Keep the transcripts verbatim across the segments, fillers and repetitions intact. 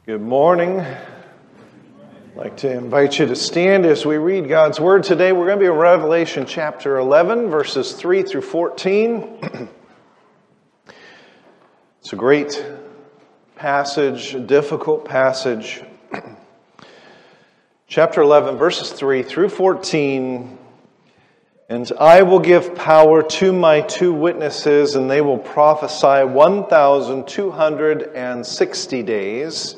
Good morning. I'd like to invite you to stand as we read God's Word today. We're going to be in Revelation chapter eleven, verses three through fourteen. It's a great passage, a difficult passage. Chapter eleven, verses three through fourteen. And I will give power to my two witnesses, and they will prophesy one thousand two hundred sixty days,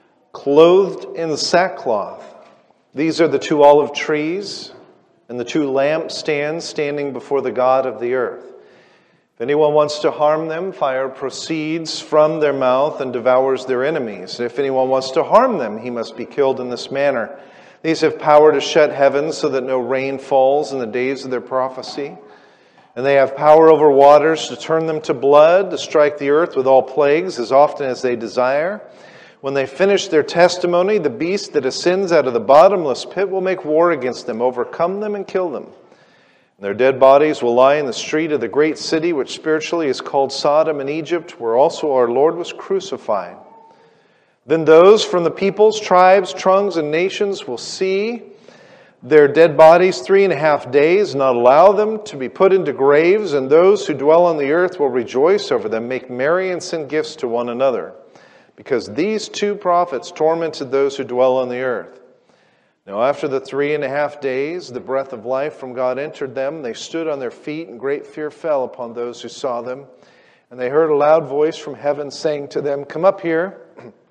clothed in sackcloth. These are the two olive trees and the two lampstands standing before the God of the earth. If anyone wants to harm them, fire proceeds from their mouth and devours their enemies. If anyone wants to harm them, he must be killed in this manner. These have power to shut heaven so that no rain falls in the days of their prophecy. And they have power over waters to turn them to blood, to strike the earth with all plagues as often as they desire. When they finish their testimony, the beast that ascends out of the bottomless pit will make war against them, overcome them, and kill them. And their dead bodies will lie in the street of the great city, which spiritually is called Sodom in Egypt, where also our Lord was crucified. Then those from the peoples, tribes, tongues, and nations will see their dead bodies three and a half days, not allow them to be put into graves, and those who dwell on the earth will rejoice over them, make merry and send gifts to one another. Because these two prophets tormented those who dwell on the earth. Now after the three and a half days, the breath of life from God entered them. They stood on their feet, and great fear fell upon those who saw them. And they heard a loud voice from heaven saying to them, "Come up here."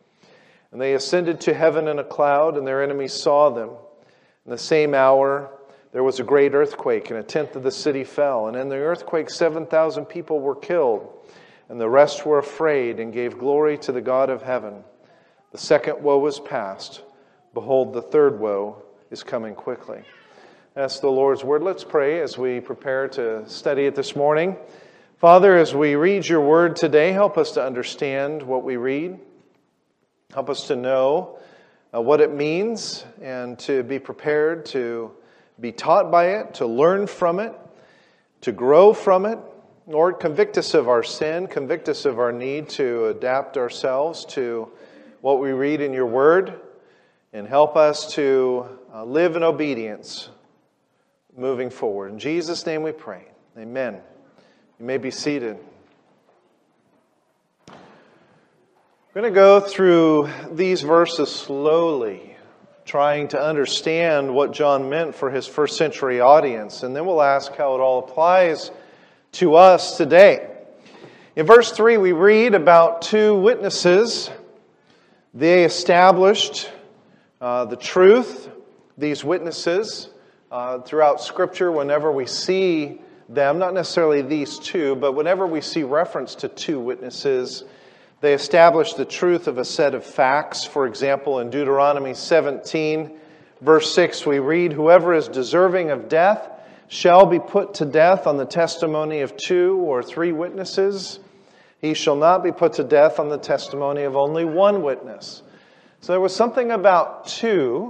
And they ascended to heaven in a cloud, and their enemies saw them. In the same hour, there was a great earthquake, and a tenth of the city fell. And in the earthquake, seven thousand people were killed. And the rest were afraid and gave glory to the God of heaven. The second woe is past. Behold, the third woe is coming quickly. That's the Lord's word. Let's pray as we prepare to study it this morning. Father, as we read your word today, help us to understand what we read. Help us to know uh, what it means and to be prepared to be taught by it, to learn from it, to grow from it. Lord, convict us of our sin, convict us of our need to adapt ourselves to what we read in your word, and help us to uh, live in obedience moving forward. In Jesus' name we pray. Amen. You may be seated. We're going to go through these verses slowly, trying to understand what John meant for his first century audience, and then we'll ask how it all applies to us today. In verse three, we read about two witnesses. They established uh, the truth, these witnesses, uh, throughout Scripture. Whenever we see them, not necessarily these two, but whenever we see reference to two witnesses, they establish the truth of a set of facts. For example, in Deuteronomy seventeen, verse six, we read, "Whoever is deserving of death shall be put to death on the testimony of two or three witnesses. He shall not be put to death on the testimony of only one witness." So there was something about two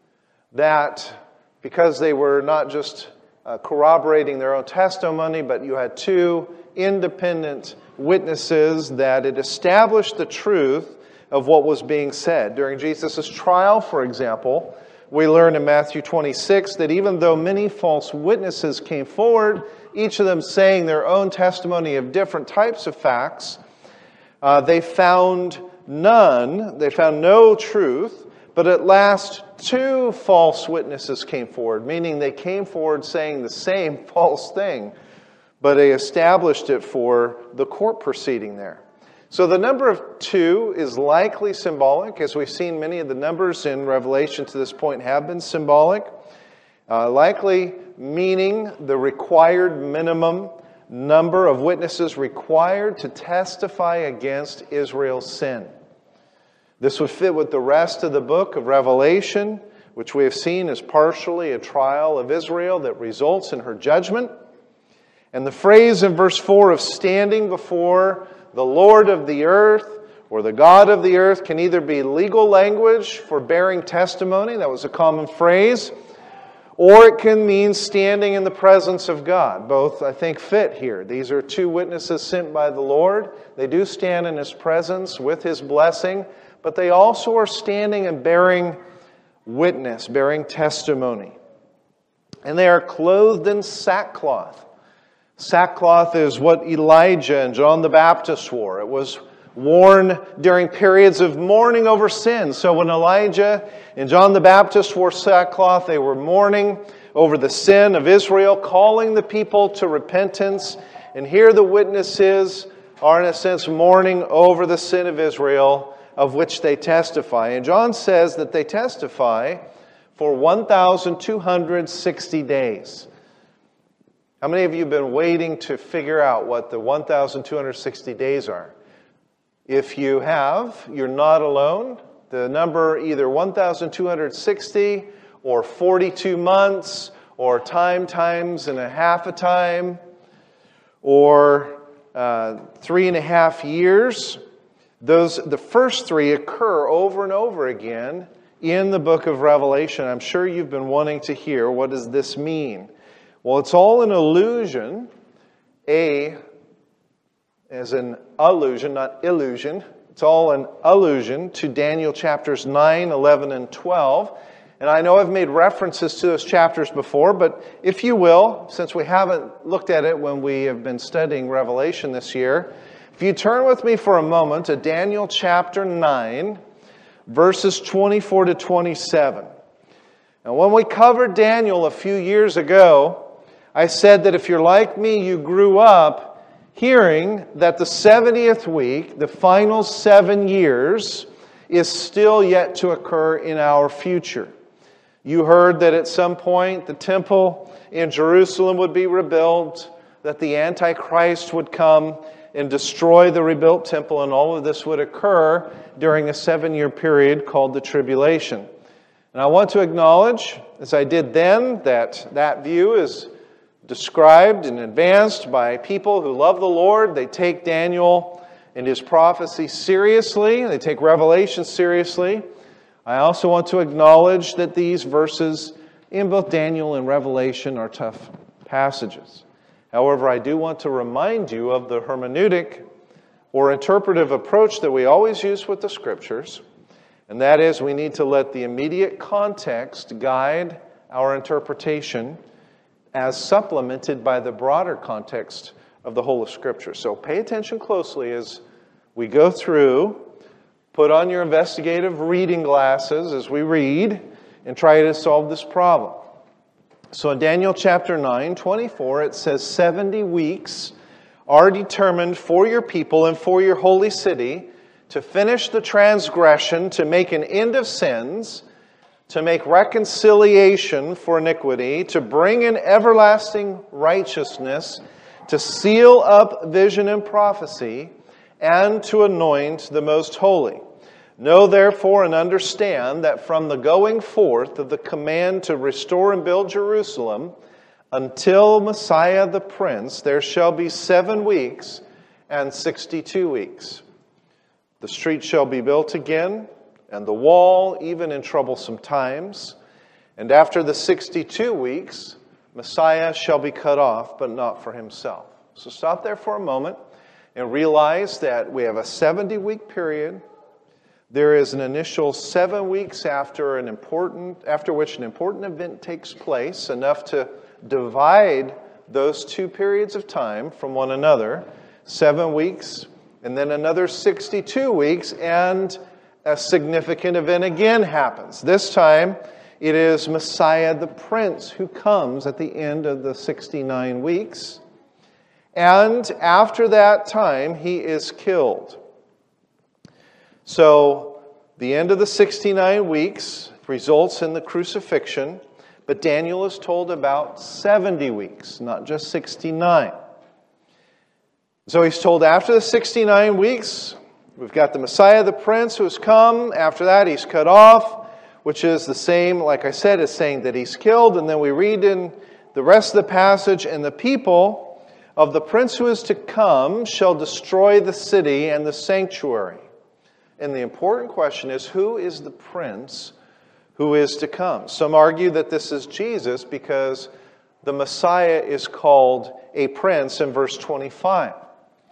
that, because they were not just uh, corroborating their own testimony, but you had two independent witnesses, that it established the truth of what was being said. During Jesus' trial, for example, we learn in Matthew twenty-six that even though many false witnesses came forward, each of them saying their own testimony of different types of facts, uh, they found none, they found no truth, but at last two false witnesses came forward, meaning they came forward saying the same false thing, but they established it for the court proceeding there. So the number of two is likely symbolic. As we've seen, many of the numbers in Revelation to this point have been symbolic. Uh, likely meaning the required minimum number of witnesses required to testify against Israel's sin. This would fit with the rest of the book of Revelation, which we have seen is partially a trial of Israel that results in her judgment. And the phrase in verse four of standing before the Lord of the earth or the God of the earth can either be legal language for bearing testimony, that was a common phrase, or it can mean standing in the presence of God. Both, I think, fit here. These are two witnesses sent by the Lord. They do stand in His presence with His blessing, but they also are standing and bearing witness, bearing testimony. And they are clothed in sackcloth. Sackcloth is what Elijah and John the Baptist wore. It was worn during periods of mourning over sin. So when Elijah and John the Baptist wore sackcloth, they were mourning over the sin of Israel, calling the people to repentance. And here the witnesses are, in a sense, mourning over the sin of Israel, of which they testify. And John says that they testify for one thousand two hundred sixty days. How many of you have been waiting to figure out what the one thousand two hundred sixty days are? If you have, you're not alone. The number either one thousand two hundred sixty or forty-two months or time times and a half a time or uh, three and a half years. Those, the first three occur over and over again in the book of Revelation. I'm sure you've been wanting to hear, what does this mean? Well, it's all an allusion, a as an allusion, not illusion. It's all an allusion to Daniel chapters nine, eleven, and twelve. And I know I've made references to those chapters before, but if you will, since we haven't looked at it when we have been studying Revelation this year, if you turn with me for a moment to Daniel chapter nine, verses twenty-four to twenty-seven. Now, when we covered Daniel a few years ago, I said that if you're like me, you grew up hearing that the seventieth week, the final seven years, is still yet to occur in our future. You heard that at some point the temple in Jerusalem would be rebuilt, that the Antichrist would come and destroy the rebuilt temple, and all of this would occur during a seven-year period called the tribulation. And I want to acknowledge, as I did then, that that view is described and advanced by people who love the Lord. They take Daniel and his prophecy seriously. They take Revelation seriously. I also want to acknowledge that these verses in both Daniel and Revelation are tough passages. However, I do want to remind you of the hermeneutic or interpretive approach that we always use with the Scriptures, and that is we need to let the immediate context guide our interpretation as supplemented by the broader context of the whole of Scripture. So pay attention closely as we go through. Put on your investigative reading glasses as we read and try to solve this problem. So in Daniel chapter nine, twenty-four, it says, seventy weeks are determined for your people and for your holy city to finish the transgression, to make an end of sins, to make reconciliation for iniquity, to bring in everlasting righteousness, to seal up vision and prophecy, and to anoint the most holy. Know therefore and understand that from the going forth of the command to restore and build Jerusalem until Messiah the Prince, there shall be seven weeks and sixty-two weeks. The street shall be built again, and the wall, even in troublesome times. And after the sixty-two weeks, Messiah shall be cut off, but not for himself. So stop there for a moment and realize that we have a seventy-week period. There is an initial seven weeks after an important, after which an important event takes place, enough to divide those two periods of time from one another. Seven weeks, and then another sixty-two weeks, and a significant event again happens. This time, it is Messiah the Prince who comes at the end of the sixty-nine weeks. And after that time, he is killed. So, the end of the sixty-nine weeks results in the crucifixion, but Daniel is told about seventy weeks, not just sixty-nine. So he's told after the sixty-nine weeks, we've got the Messiah, the Prince, who has come. After that, he's cut off, which is the same, like I said, as saying that he's killed. And then we read in the rest of the passage, and the people of the Prince who is to come shall destroy the city and the sanctuary. And the important question is, who is the Prince who is to come? Some argue that this is Jesus because the Messiah is called a prince in verse twenty-five.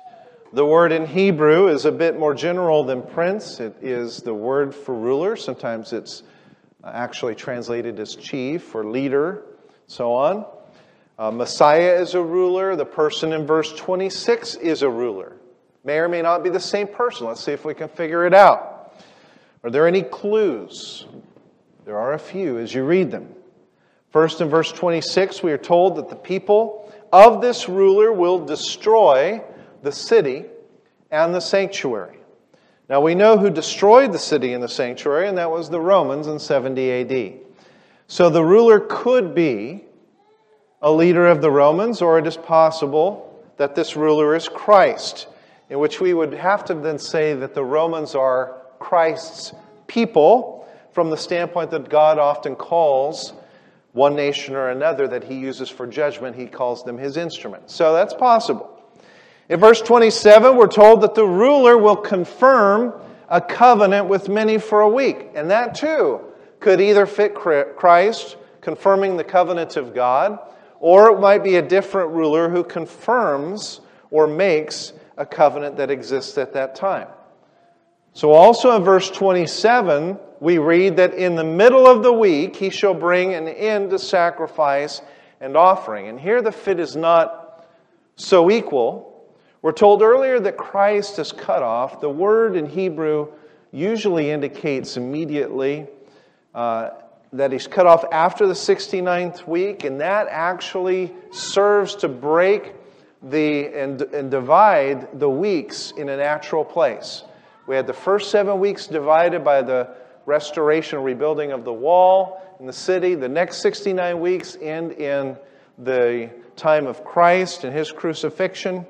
The word in Hebrew is a bit more general than prince. It is the word for ruler. Sometimes it's actually translated as chief or leader, so on. Uh, Messiah is a ruler. The person in verse twenty-six is a ruler. May or may not be the same person. Let's see if we can figure it out. Are there any clues? There are a few as you read them. First, in verse twenty-six, we are told that the people of this ruler will destroy the city and the sanctuary. Now, we know who destroyed the city and the sanctuary, and that was the Romans in seventy A D. So the ruler could be a leader of the Romans, or it is possible that this ruler is Christ, in which we would have to then say that the Romans are Christ's people from the standpoint that God often calls one nation or another that he uses for judgment. He calls them his instruments. So that's possible. In verse twenty-seven, we're told that the ruler will confirm a covenant with many for a week. And that too could either fit Christ, confirming the covenant of God, or it might be a different ruler who confirms or makes a covenant that exists at that time. So also in verse twenty-seven, we read that in the middle of the week he shall bring an end to sacrifice and offering. And here the fit is not so equal. We're told earlier that Christ is cut off. The word in Hebrew usually indicates immediately uh, that he's cut off after the sixty-ninth week, and that actually serves to break the and, and divide the weeks in a natural place. We had the first seven weeks divided by the restoration and rebuilding of the wall in the city. The next sixty-nine weeks end in the time of Christ and his crucifixion.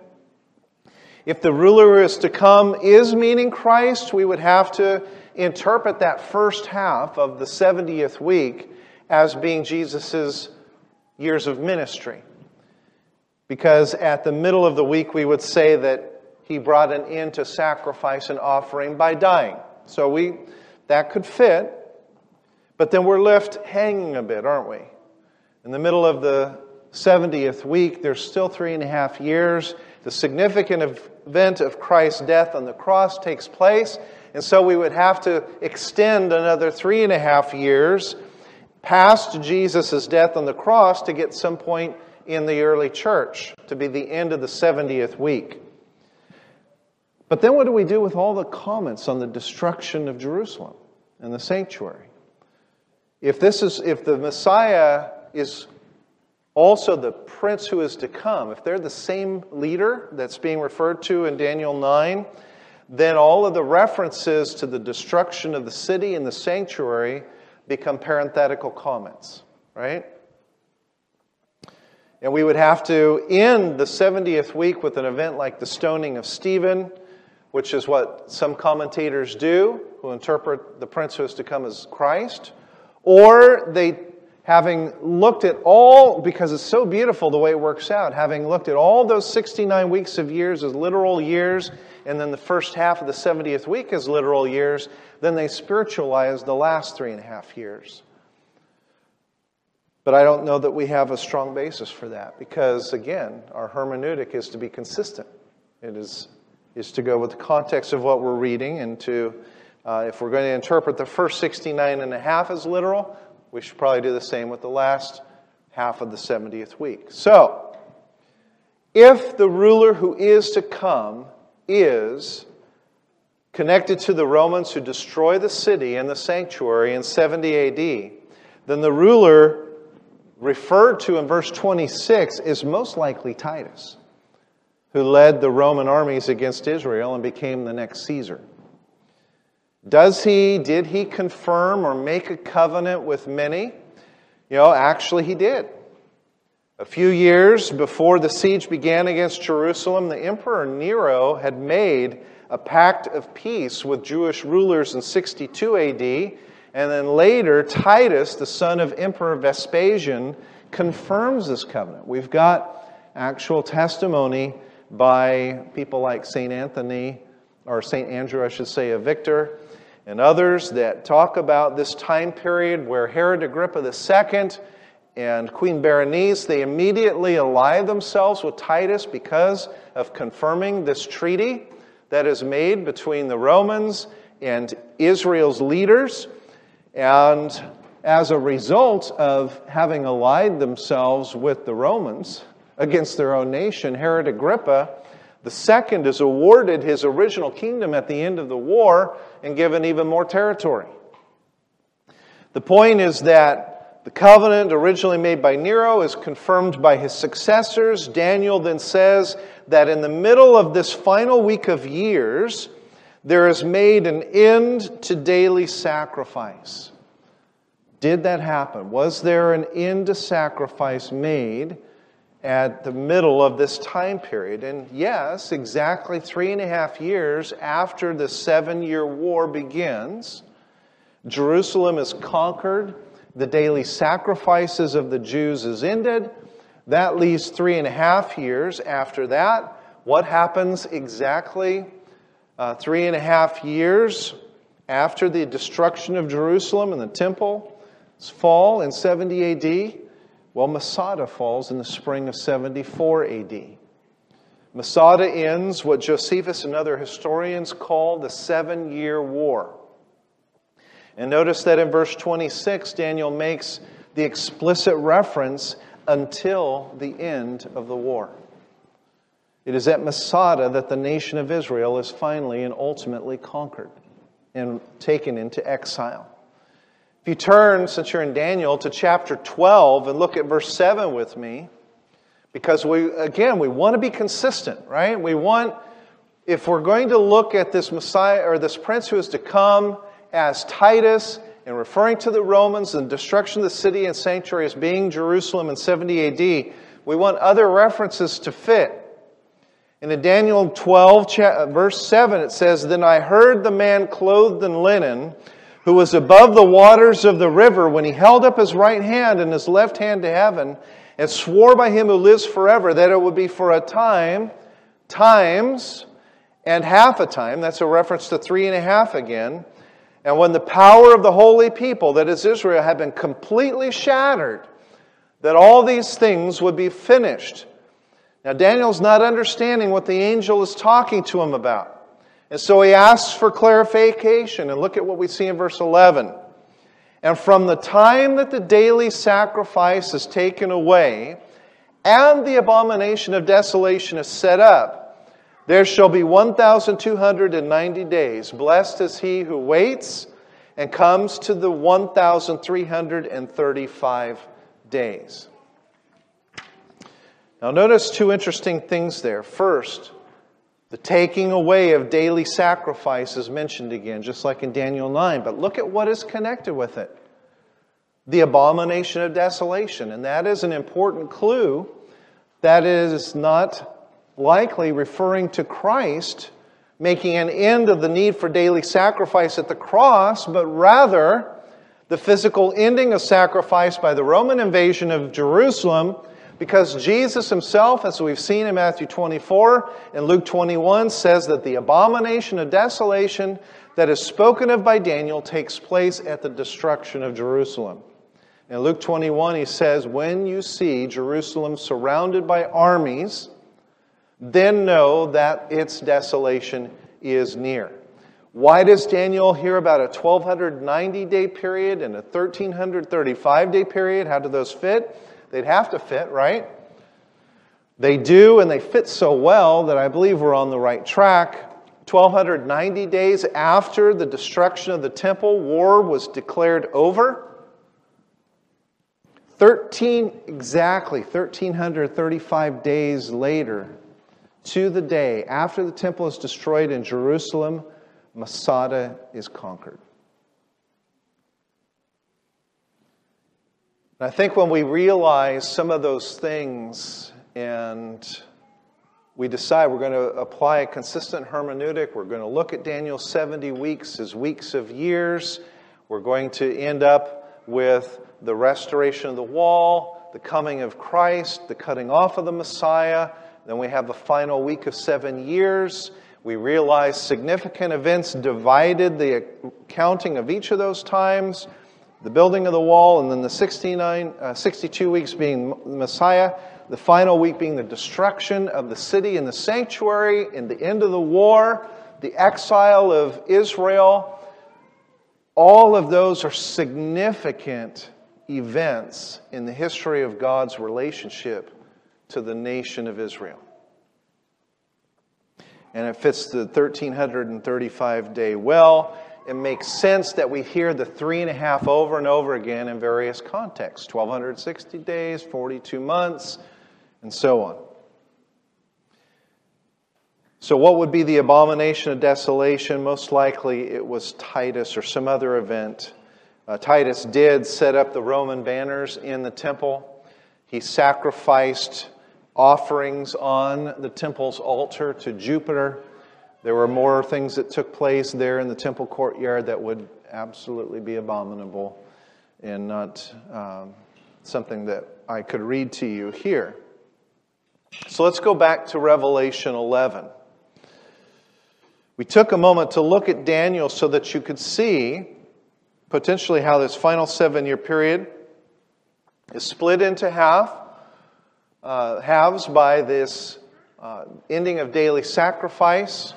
If the ruler is to come is meaning Christ, we would have to interpret that first half of the seventieth week as being Jesus' years of ministry. Because at the middle of the week we would say that he brought an end to sacrifice and offering by dying. So we that could fit, but then we're left hanging a bit, aren't we? In the middle of the seventieth week, there's still three and a half years. The significant event of Christ's death on the cross takes place, and so we would have to extend another three and a half years past Jesus' death on the cross to get some point in the early church, to be the end of the seventieth week. But then what do we do with all the comments on the destruction of Jerusalem and the sanctuary? If this is, if the Messiah is also the prince who is to come, if they're the same leader that's being referred to in Daniel nine, then all of the references to the destruction of the city and the sanctuary become parenthetical comments, right? And we would have to end the seventieth week with an event like the stoning of Stephen, which is what some commentators do, who interpret the prince who is to come as Christ. Or they, having looked at all, because it's so beautiful the way it works out, having looked at all those sixty-nine weeks of years as literal years, and then the first half of the seventieth week as literal years, then they spiritualize the last three and a half years. But I don't know that we have a strong basis for that, because again, our hermeneutic is to be consistent. It is, is to go with the context of what we're reading, and to, uh, if we're going to interpret the first sixty-nine and a half as literal, we should probably do the same with the last half of the seventieth week. So, if the ruler who is to come is connected to the Romans who destroy the city and the sanctuary in seventy A D, then the ruler referred to in verse twenty-six is most likely Titus, who led the Roman armies against Israel and became the next Caesar. Does he, did he confirm or make a covenant with many? You know, actually he did. A few years before the siege began against Jerusalem, the Emperor Nero had made a pact of peace with Jewish rulers in sixty-two A D, and then later Titus, the son of Emperor Vespasian, confirms this covenant. We've got actual testimony by people like Saint Anthony, or Saint Andrew, I should say, of Victor, and others that talk about this time period where Herod Agrippa the Second and Queen Berenice, they immediately ally themselves with Titus because of confirming this treaty that is made between the Romans and Israel's leaders. And as a result of having allied themselves with the Romans against their own nation, Herod Agrippa the second is awarded his original kingdom at the end of the war and given even more territory. The point is that the covenant originally made by Nero is confirmed by his successors. Daniel then says that in the middle of this final week of years, there is made an end to daily sacrifice. Did that happen? Was there an end to sacrifice made at the middle of this time period? And yes, exactly three and a half years after the seven-year war begins, Jerusalem is conquered. The daily sacrifices of the Jews is ended. That leaves three and a half years after that. What happens exactly uh, three and a half years after the destruction of Jerusalem and the temple's fall in seventy A D? Well, Masada falls in the spring of seventy-four A D. Masada ends what Josephus and other historians call the seven-year war. And notice that in verse twenty-six, Daniel makes the explicit reference until the end of the war. It is at Masada that the nation of Israel is finally and ultimately conquered and taken into exile. If you turn, since you're in Daniel, to chapter twelve and look at verse seven with me, because we, again, we want to be consistent, right? We want, if we're going to look at this Messiah or this prince who is to come as Titus and referring to the Romans and destruction of the city and sanctuary as being Jerusalem in seventy A D, we want other references to fit. And in Daniel twelve, verse seven, it says, "Then I heard the man clothed in linen, who was above the waters of the river, when he held up his right hand and his left hand to heaven, and swore by him who lives forever, that it would be for a time, times, and half a time." That's a reference to three and a half again. "And when the power of the holy people," that is Israel, "had been completely shattered, that all these things would be finished." Now Daniel's not understanding what the angel is talking to him about. And so he asks for clarification. And look at what we see in verse eleven. "And from the time that the daily sacrifice is taken away, and the abomination of desolation is set up, there shall be one thousand two hundred ninety days. Blessed is he who waits and comes to the one thousand three hundred thirty-five days." Now notice two interesting things there. First, the taking away of daily sacrifice is mentioned again, just like in Daniel nine. But look at what is connected with it. The abomination of desolation. And that is an important clue. That is not likely referring to Christ making an end of the need for daily sacrifice at the cross, but rather the physical ending of sacrifice by the Roman invasion of Jerusalem, because Jesus himself, as we've seen in Matthew twenty-four and Luke twenty-one, says that the abomination of desolation that is spoken of by Daniel takes place at the destruction of Jerusalem. In Luke twenty-one, he says, "When you see Jerusalem surrounded by armies, then know that its desolation is near." Why does Daniel hear about a twelve ninety day period and a thirteen thirty-five day period? How do those fit? They'd have to fit, right? They do, and they fit so well that I believe we're on the right track. twelve ninety days after the destruction of the temple, war was declared over. Thirteen, exactly, thirteen thirty-five days later, to the day after the temple is destroyed in Jerusalem, Masada is conquered. And I think when we realize some of those things and we decide we're going to apply a consistent hermeneutic, we're going to look at Daniel's seventy weeks as weeks of years, we're going to end up with the restoration of the wall, the coming of Christ, the cutting off of the Messiah. Then we have the final week of seven years. We realize significant events divided the accounting of each of those times. the building of the wall, and then the sixty-nine, uh, sixty-two weeks being Messiah, the final week being the destruction of the city and the sanctuary, and the end of the war, the exile of Israel. All of those are significant events in the history of God's relationship to the nation of Israel. And it fits the one thousand three hundred thirty-five day well. It makes sense that we hear the three and a half over and over again in various contexts. twelve sixty days, forty-two months, and so on. So what would be the abomination of desolation? Most likely it was Titus or some other event. Uh, Titus did set up the Roman banners in the temple. He sacrificed offerings on the temple's altar to Jupiter. There were more things that took place there in the temple courtyard that would absolutely be abominable and not um, something that I could read to you here. So let's go back to Revelation eleven. We took a moment to look at Daniel so that you could see potentially how this final seven-year period is split into half, uh, halves by this uh, ending of daily sacrifice,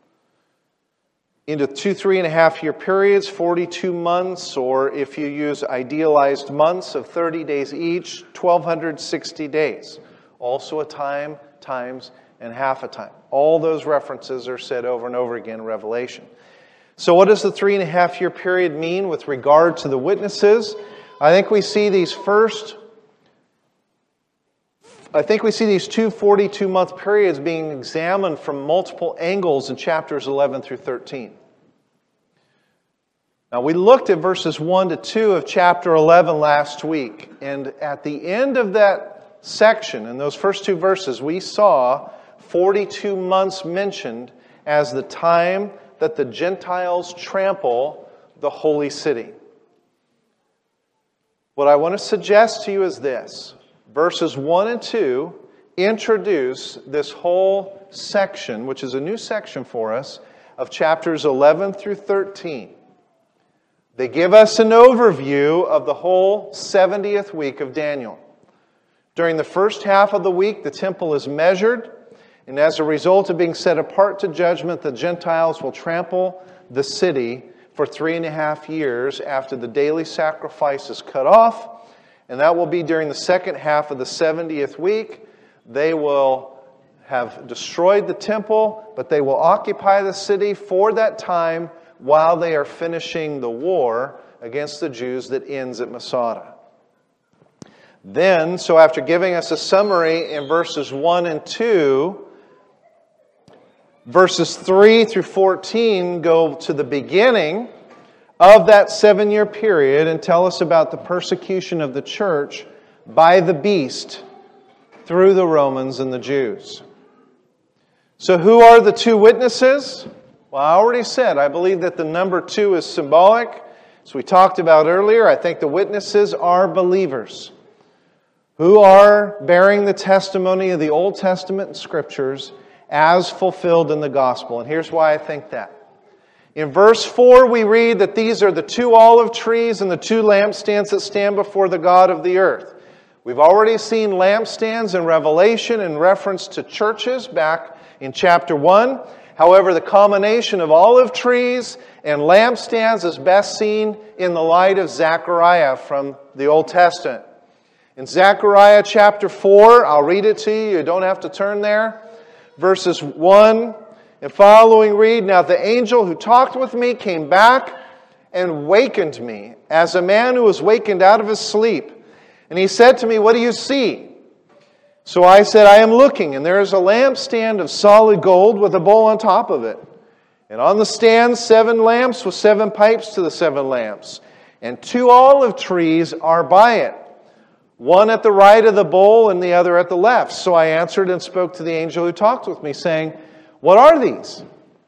into two three and a half year periods, forty-two months, or if you use idealized months of thirty days each, twelve sixty days. Also a time, times, and half a time. All those references are said over and over again in Revelation. So what does the three and a half year period mean with regard to the witnesses? I think we see these first, I think we see these two forty-two month periods being examined from multiple angles in chapters eleven through thirteen. Now, we looked at verses one to two of chapter eleven last week, and at the end of that section, in those first two verses, we saw forty-two months mentioned as the time that the Gentiles trample the holy city. What I want to suggest to you is this. Verses one and two introduce this whole section, which is a new section for us, of chapters eleven through thirteen. They give us an overview of the whole seventieth week of Daniel. During the first half of the week, the temple is measured, and as a result of being set apart to judgment, the Gentiles will trample the city for three and a half years after the daily sacrifice is cut off, and that will be during the second half of the seventieth week. They will have destroyed the temple, but they will occupy the city for that time while they are finishing the war against the Jews that ends at Masada. Then, so after giving us a summary in verses one and two, verses three through fourteen go to the beginning of that seven-year period and tell us about the persecution of the church by the beast through the Romans and the Jews. So who are the two witnesses? Well, I already said, I believe that the number two is symbolic. As we talked about earlier, I think the witnesses are believers who are bearing the testimony of the Old Testament and Scriptures as fulfilled in the gospel. And here's why I think that. In verse four, we read that these are the two olive trees and the two lampstands that stand before the God of the earth. We've already seen lampstands in Revelation in reference to churches back in chapter one. However, the combination of olive trees and lampstands is best seen in the light of Zechariah from the Old Testament. In Zechariah chapter four, I'll read it to you. You don't have to turn there. Verses one and following read, "Now the angel who talked with me came back and wakened me, as a man who was wakened out of his sleep. And he said to me, 'What do you see?' So I said, 'I am looking, and there is a lampstand of solid gold with a bowl on top of it. And on the stand seven lamps with seven pipes to the seven lamps. And two olive trees are by it, one at the right of the bowl and the other at the left.' So I answered and spoke to the angel who talked with me, saying, 'What are these?'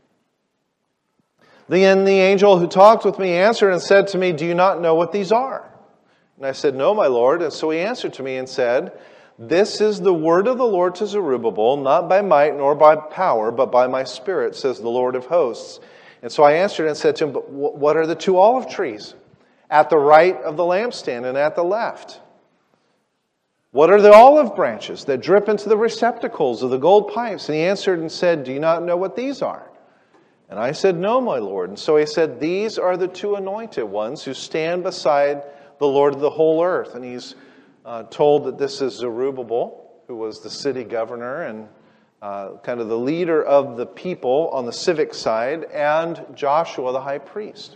Then the angel who talked with me answered and said to me, 'Do you not know what these are?' And I said, 'No, my Lord.' And so he answered to me and said, 'This is the word of the Lord to Zerubbabel, not by might nor by power, but by my Spirit, says the Lord of hosts.' And so I answered and said to him, 'But what are the two olive trees at the right of the lampstand and at the left? What are the olive branches that drip into the receptacles of the gold pipes? And he answered and said, do you not know what these are? And I said, no, my Lord. And so he said, these are the two anointed ones who stand beside the Lord of the whole earth. And he's uh, told that this is Zerubbabel, who was the city governor and uh, kind of the leader of the people on the civic side, and Joshua, the high priest.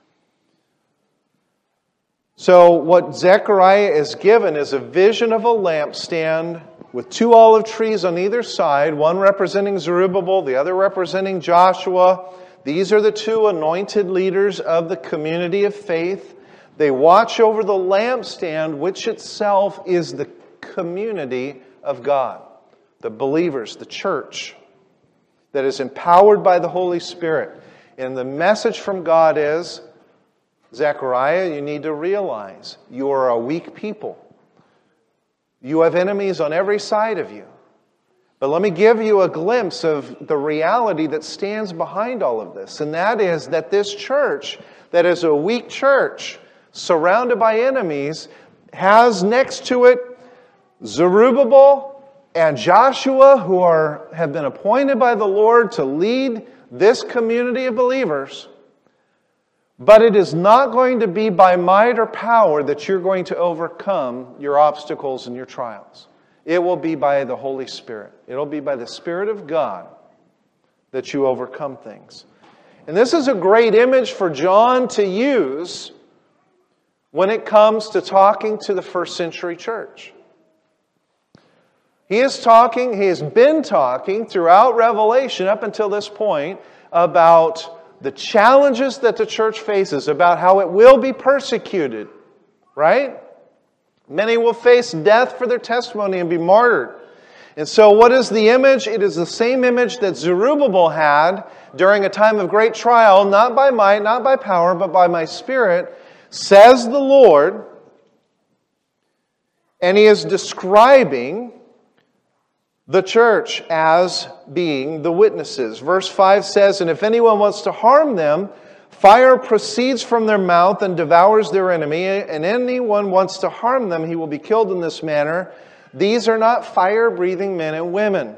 So what Zechariah is given is a vision of a lampstand with two olive trees on either side, one representing Zerubbabel, the other representing Joshua. These are the two anointed leaders of the community of faith. They watch over the lampstand, which itself is the community of God, the believers, the church, that is empowered by the Holy Spirit. And the message from God is, Zechariah, you need to realize you are a weak people. You have enemies on every side of you. But let me give you a glimpse of the reality that stands behind all of this. And that is that this church, that is a weak church, surrounded by enemies, has next to it Zerubbabel and Joshua, who are have been appointed by the Lord to lead this community of believers. But it is not going to be by might or power that you're going to overcome your obstacles and your trials. It will be by the Holy Spirit. It'll be by the Spirit of God that you overcome things. And this is a great image for John to use when it comes to talking to the first century church. He is talking, he has been talking throughout Revelation up until this point about the challenges that the church faces, about how it will be persecuted, right? Many will face death for their testimony and be martyred. And so what is the image? It is the same image that Zerubbabel had during a time of great trial, not by might, not by power, but by my Spirit, says the Lord. And he is describing the church as being the witnesses. Verse five says, and if anyone wants to harm them, fire proceeds from their mouth and devours their enemy, and anyone wants to harm them, he will be killed in this manner. These are not fire-breathing men and women.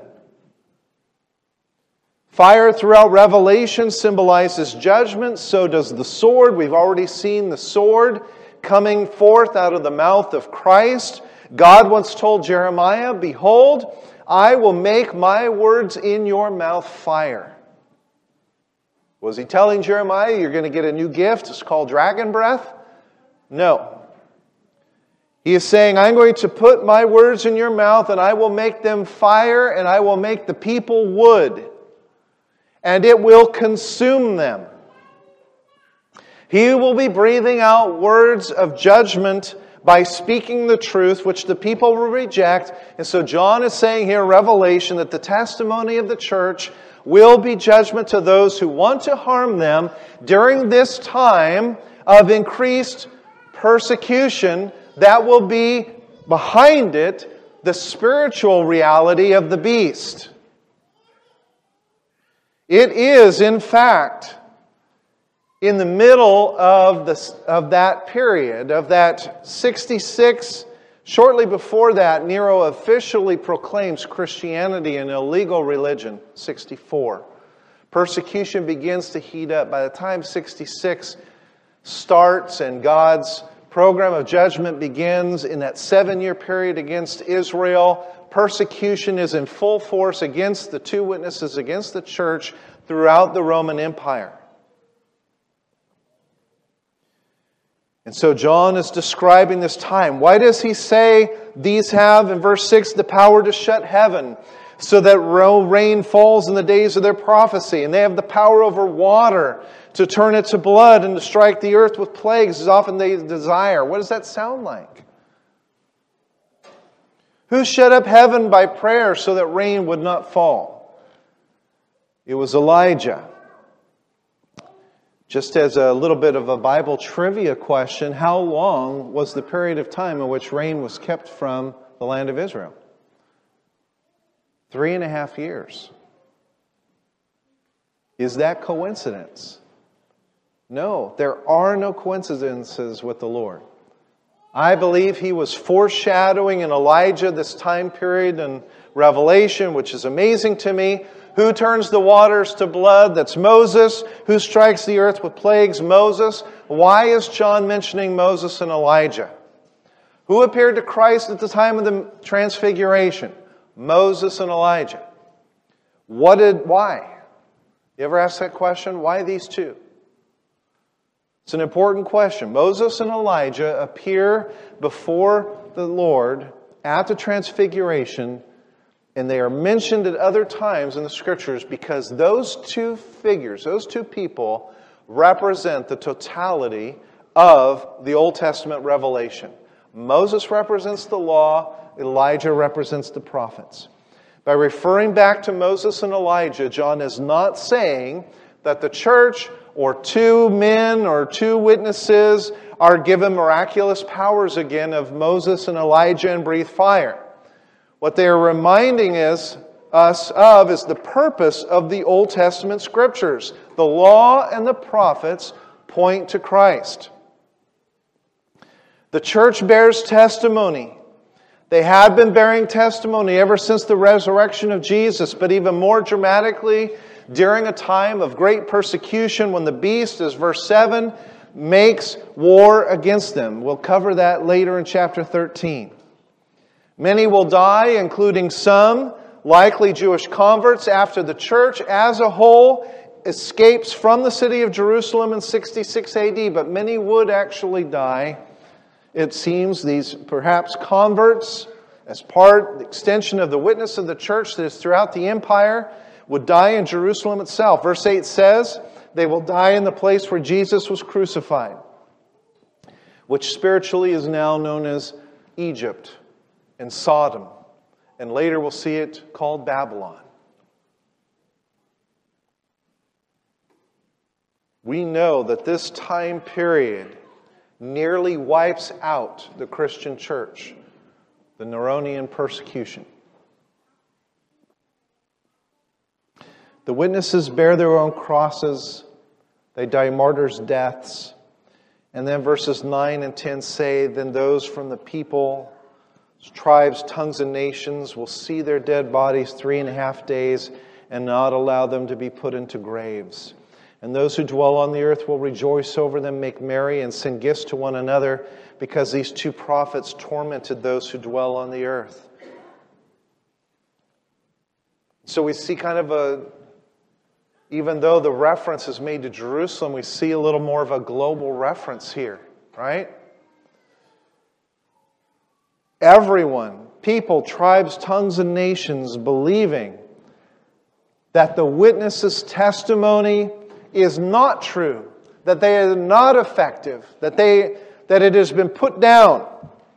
Fire throughout Revelation symbolizes judgment, so does the sword. We've already seen the sword coming forth out of the mouth of Christ. God once told Jeremiah, behold, I will make my words in your mouth fire. Was he telling Jeremiah, you're going to get a new gift, it's called dragon breath? No. He is saying, I'm going to put my words in your mouth, and I will make them fire, and I will make the people wood, and it will consume them. He will be breathing out words of judgment by speaking the truth, which the people will reject. And so John is saying here in Revelation that the testimony of the church will be judgment to those who want to harm them during this time of increased persecution that will be behind it the spiritual reality of the beast. It is, in fact, in the middle of, the, of that period, of that sixty-six, shortly before that, Nero officially proclaims Christianity an illegal religion, sixty-four. Persecution begins to heat up. By the time sixty-six starts and God's program of judgment begins in that seven-year period against Israel, persecution is in full force against the two witnesses, against the church throughout the Roman Empire. And so John is describing this time. Why does he say these have, in verse six, the power to shut heaven so that rain falls in the days of their prophecy? And they have the power over water to turn it to blood and to strike the earth with plagues as often they desire. What does that sound like? Who shut up heaven by prayer so that rain would not fall? It was Elijah. Just as a little bit of a Bible trivia question, how long was the period of time in which rain was kept from the land of Israel? Three and a half years. Is that coincidence? No, there are no coincidences with the Lord. I believe He was foreshadowing in Elijah this time period in Revelation, which is amazing to me. Who turns the waters to blood? That's Moses. Who strikes the earth with plagues? Moses. Why is John mentioning Moses and Elijah? Who appeared to Christ at the time of the Transfiguration? Moses and Elijah. What did, why? You ever ask that question? Why these two? It's an important question. Moses and Elijah appear before the Lord at the Transfiguration, and they are mentioned at other times in the Scriptures because those two figures, those two people, represent the totality of the Old Testament revelation. Moses represents the law, Elijah represents the prophets. By referring back to Moses and Elijah, John is not saying that the church or two men or two witnesses are given miraculous powers again of Moses and Elijah and breathe fire. What they are reminding is, us of is the purpose of the Old Testament Scriptures. The law and the prophets point to Christ. The church bears testimony. They have been bearing testimony ever since the resurrection of Jesus, but even more dramatically, during a time of great persecution when the beast, as verse seven, makes war against them. We'll cover that later in chapter thirteen. Many will die, including some, likely Jewish converts, after the church as a whole escapes from the city of Jerusalem in sixty-six A D, but many would actually die. It seems these perhaps converts, as part, the extension of the witness of the church that is throughout the empire, would die in Jerusalem itself. Verse eight says, they will die in the place where Jesus was crucified, which spiritually is now known as Egypt and Sodom, and later we'll see it called Babylon. We know that this time period nearly wipes out the Christian church, the Neronian persecution. The witnesses bear their own crosses. They die martyrs' deaths. And then verses nine and ten say, then those from the people, tribes, tongues, and nations will see their dead bodies three and a half days and not allow them to be put into graves. And those who dwell on the earth will rejoice over them, make merry, and send gifts to one another, because these two prophets tormented those who dwell on the earth. So we see kind of a, even though the reference is made to Jerusalem, we see a little more of a global reference here, right? Everyone, people, tribes, tongues, and nations believing that the witness's testimony is not true, that they are not effective, that they that it has been put down.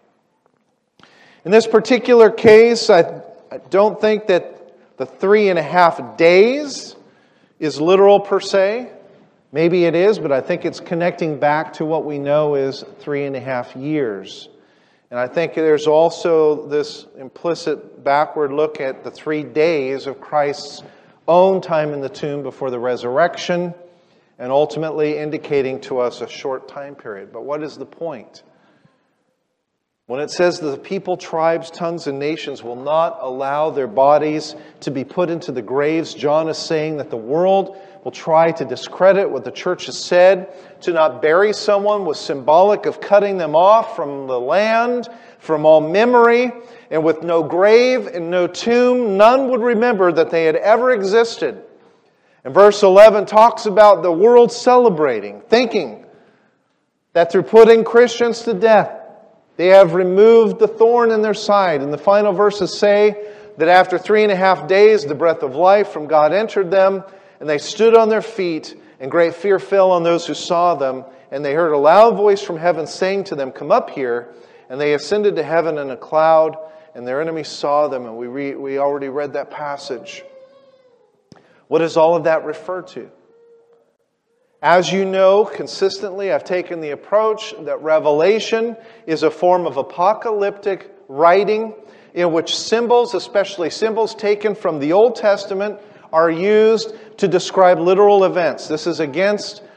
In this particular case, I, I don't think that the three and a half days is literal per se. Maybe it is, but I think it's connecting back to what we know is three and a half years. And I think there's also this implicit backward look at the three days of Christ's own time in the tomb before the resurrection, and ultimately indicating to us a short time period. But what is the point? When it says that the people, tribes, tongues, and nations will not allow their bodies to be put into the graves, John is saying that the world will try to discredit what the church has said. To not bury someone was symbolic of cutting them off from the land, from all memory, and with no grave and no tomb, none would remember that they had ever existed. And verse eleven talks about the world celebrating, thinking that through putting Christians to death, they have removed the thorn in their side. And the final verses say that after three and a half days, the breath of life from God entered them, and they stood on their feet, and great fear fell on those who saw them. And they heard a loud voice from heaven saying to them, come up here. And they ascended to heaven in a cloud, and their enemies saw them. And we re- we already read that passage. What does all of that refer to? As you know, consistently, I've taken the approach that Revelation is a form of apocalyptic writing in which symbols, especially symbols taken from the Old Testament, are used to describe literal events. This is against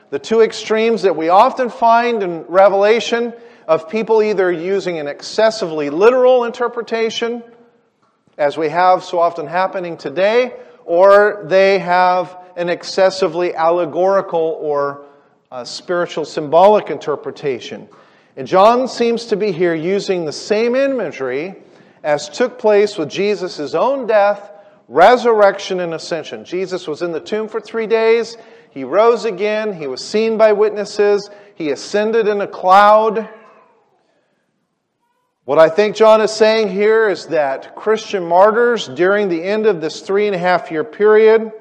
The two extremes that we often find in Revelation of people either using an excessively literal interpretation, as we have so often happening today, or they have an excessively allegorical or uh, spiritual symbolic interpretation. And John seems to be here using the same imagery as took place with Jesus' own death, resurrection, and ascension. Jesus was in the tomb for three days. He rose again. He was seen by witnesses. He ascended in a cloud. What I think John is saying here is that Christian martyrs during the end of this three and a half year period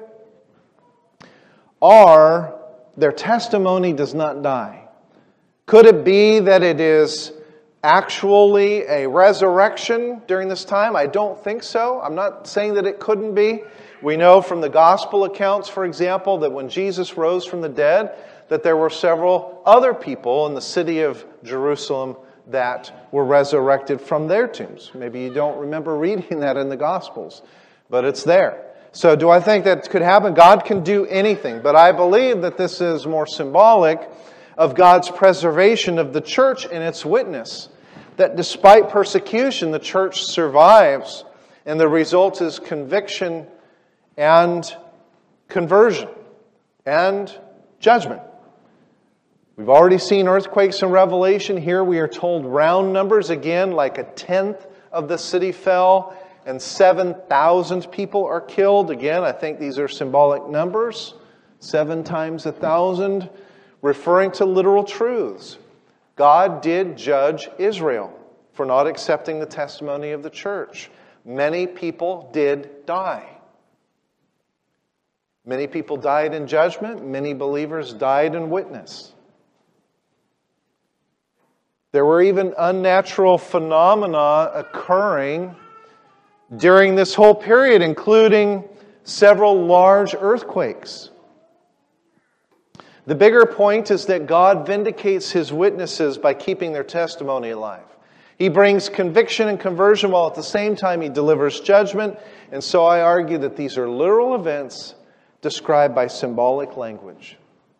are, their testimony does not die. Could it be that it is actually a resurrection during this time? I don't think so. I'm not saying that it couldn't be. We know from the gospel accounts, for example, that when Jesus rose from the dead, that there were several other people in the city of Jerusalem that were resurrected from their tombs. Maybe you don't remember reading that in the Gospels, but it's there. So do I think that could happen? God can do anything, but I believe that this is more symbolic of God's preservation of the church and its witness. That despite persecution, the church survives, and the result is conviction and conversion and judgment. We've already seen earthquakes in Revelation. Here we are told round numbers again, like a tenth of the city fell and seven thousand people are killed. Again, I think these are symbolic numbers. Seven times a thousand, referring to literal truths. God did judge Israel for not accepting the testimony of the church. Many people did die. Many people died in judgment. Many believers died in witness. There were even unnatural phenomena occurring during this whole period, including several large earthquakes. The bigger point is that God vindicates His witnesses by keeping their testimony alive. He brings conviction and conversion while at the same time He delivers judgment. And so I argue that these are literal events described by symbolic language.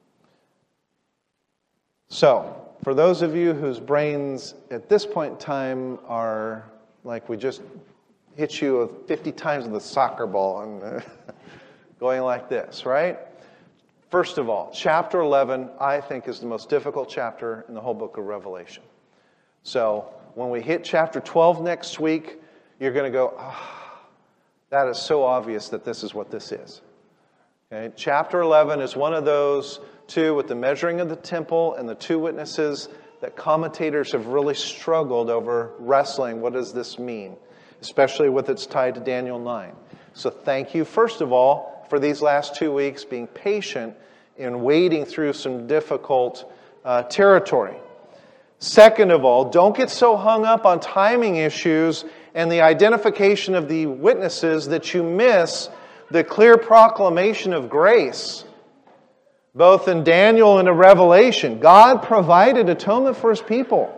So, for those of you whose brains at this point in time are like we just hit you fifty times with a soccer ball and going like this, right? First of all, chapter eleven, I think, is the most difficult chapter in the whole book of Revelation. So, when we hit chapter twelve next week, you're going to go, ah, oh, that is so obvious that this is what this is. Okay? Chapter eleven is one of those two with the measuring of the temple and the two witnesses that commentators have really struggled over wrestling. What does this mean? Especially with its tied to Daniel nine. So thank you, first of all, for these last two weeks being patient in wading through some difficult uh, territory. Second of all, don't get so hung up on timing issues and the identification of the witnesses that you miss the clear proclamation of grace. Both in Daniel and in Revelation, God provided atonement for His people.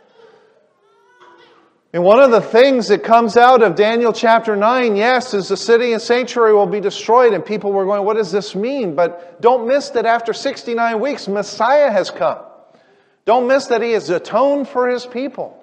And one of the things that comes out of Daniel chapter nine, yes, is the city and sanctuary will be destroyed. And people were going, what does this mean? But don't miss that after sixty-nine weeks, Messiah has come. Don't miss that He has atoned for His people.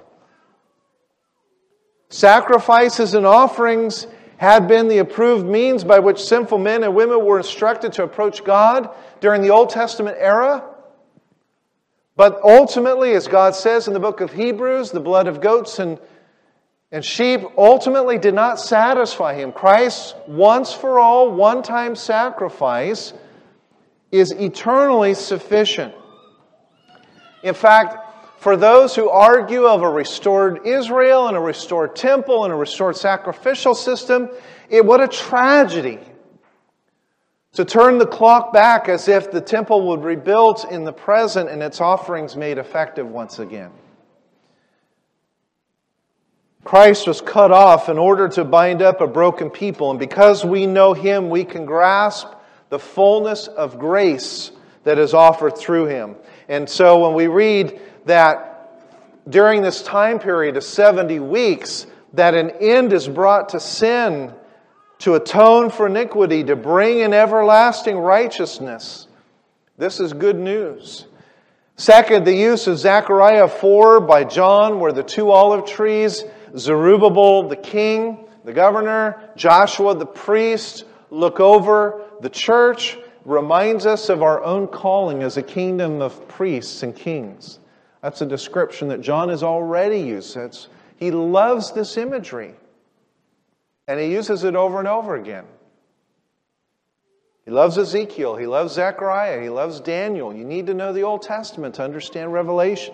Sacrifices and offerings had been the approved means by which sinful men and women were instructed to approach God during the Old Testament era. But ultimately, as God says in the book of Hebrews, the blood of goats and, and sheep ultimately did not satisfy Him. Christ's once for all, one-time sacrifice is eternally sufficient. In fact, for those who argue of a restored Israel and a restored temple and a restored sacrificial system, it what a tragedy to turn the clock back as if the temple would be rebuilt in the present and its offerings made effective once again. Christ was cut off in order to bind up a broken people, and because we know Him, we can grasp the fullness of grace that is offered through Him. And so when we read that during this time period of seventy weeks, that an end is brought to sin, to atone for iniquity, to bring in everlasting righteousness, This is good news. Second, the use of Zechariah four by John, where the two olive trees, Zerubbabel the king, the governor, Joshua the priest, look over the church, reminds us of our own calling as a kingdom of priests and kings. That's a description that John has already used. It's, he loves this imagery. And he uses it over and over again. He loves Ezekiel. He loves Zechariah. He loves Daniel. You need to know the Old Testament to understand Revelation.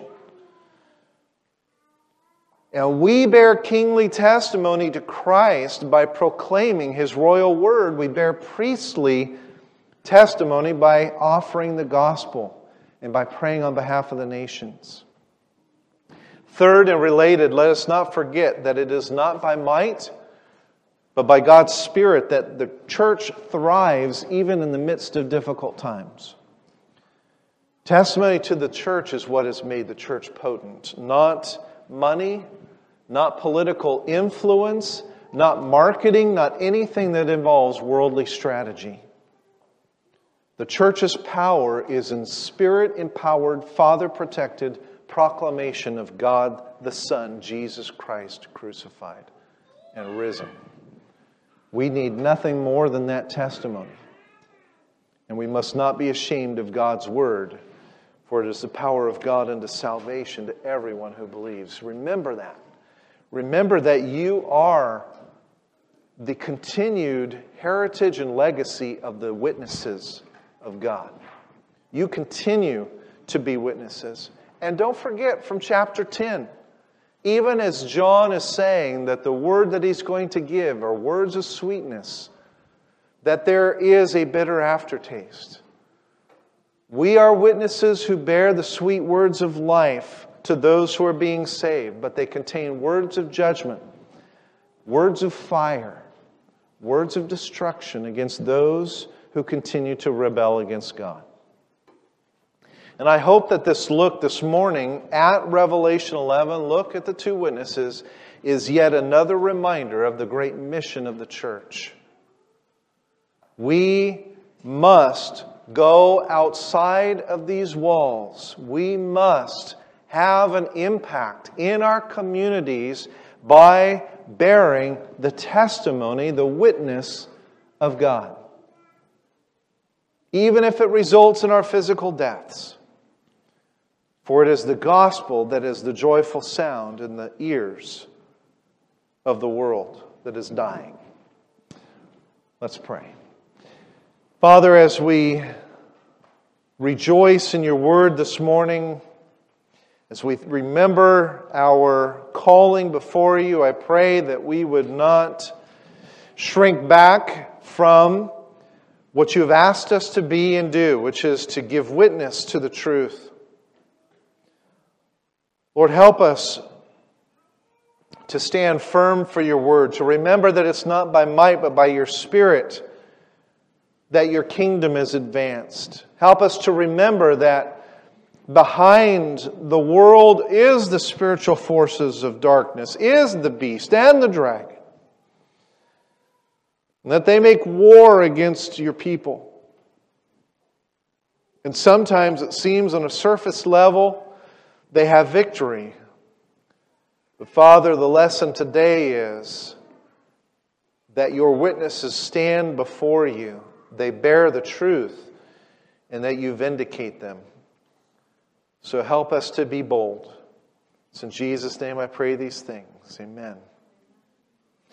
And we bear kingly testimony to Christ by proclaiming His royal word. We bear priestly testimony by offering the gospel and by praying on behalf of the nations. Third and related, let us not forget that it is not by might, but by God's Spirit that the church thrives even in the midst of difficult times. Testimony to the church is what has made the church potent. Not money, not political influence, not marketing, not anything that involves worldly strategy. The church's power is in Spirit-empowered, Father-protected proclamation of God the Son, Jesus Christ, crucified and risen. We need nothing more than that testimony. And we must not be ashamed of God's word, for it is the power of God unto salvation to everyone who believes. Remember that. Remember that you are the continued heritage and legacy of the witnesses of God. You continue to be witnesses. And don't forget from chapter ten, even as John is saying that the word that he's going to give are words of sweetness, that there is a bitter aftertaste. We are witnesses who bear the sweet words of life to those who are being saved, but they contain words of judgment, words of fire, words of destruction against those who continue to rebel against God. And I hope that this look this morning at Revelation eleven, look at the two witnesses, is yet another reminder of the great mission of the church. We must go outside of these walls. We must have an impact in our communities by bearing the testimony, the witness of God. Even if it results in our physical deaths. For it is the gospel that is the joyful sound in the ears of the world that is dying. Let's pray. Father, as we rejoice in your word this morning, as we remember our calling before you, I pray that we would not shrink back from what you have asked us to be and do, which is to give witness to the truth. Lord, help us to stand firm for your word, to remember that it's not by might but by your Spirit that your kingdom is advanced. Help us to remember that behind the world is the spiritual forces of darkness, is the beast and the dragon. And that they make war against your people. And sometimes it seems on a surface level they have victory. But Father, the lesson today is that your witnesses stand before you. They bear the truth and that you vindicate them. So help us to be bold. It's in Jesus' name I pray these things. Amen.